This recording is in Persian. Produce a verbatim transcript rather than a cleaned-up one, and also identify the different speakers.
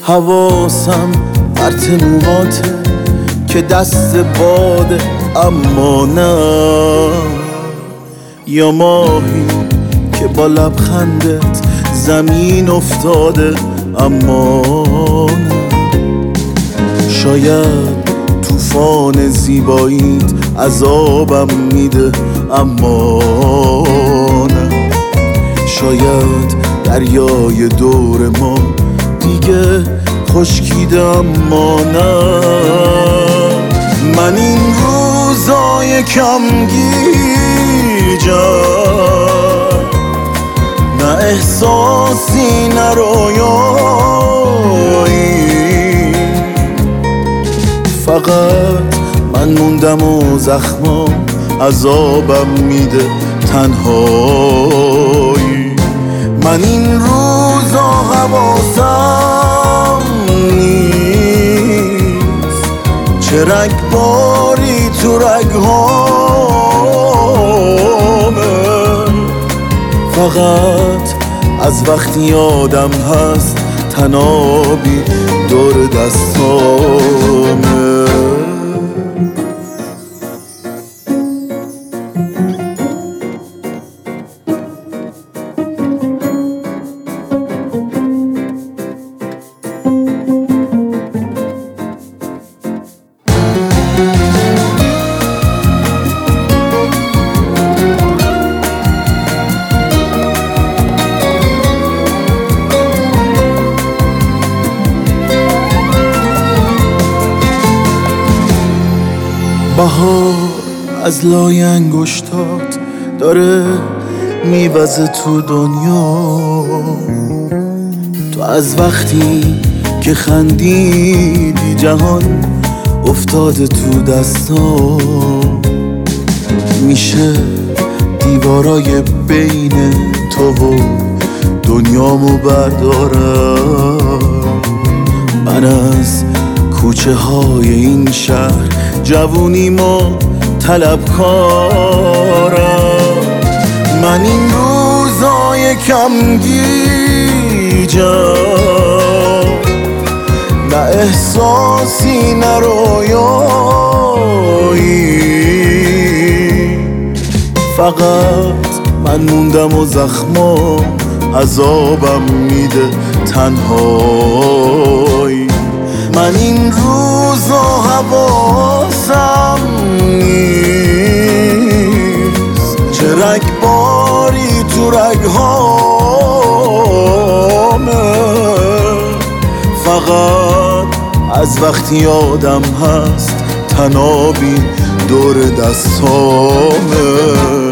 Speaker 1: حواسم پرت موهاته که دست باده اما نه، یا ماهی که با لبخندت زمین افتاده اما نه. شاید طوفان زیباییت عذابم میده اما نه. شاید دریای دور ما دیگه خشکیده اما نه. من این روزای کمگیجم، نه احساسی نه رویایی، فقط من موندم و زخمام عذابم میده تنهایی. من این روزا حواسم نیست چه رگباری تو رگهامه، فقط از وقتی یادم هست تنابی دور دستامه. بهار از لای انگشتات داره میوزه تو دنیا. تو از وقتی که خندیدی جهان افتاده تو دستام. میشه دیوارای بین تو و دنیامو بردارم. من از کوچه های این شهر جوونیمو طلبکارم. من این روزای کمگیجم، نه احساسی نه رویایی، فقط من موندم و زخمام عذابم میده تنهایی. من این روزا حواسم نیست چه رگباری تو رگهامه، فقط از وقتی یادم هست تنابی دور دستامه.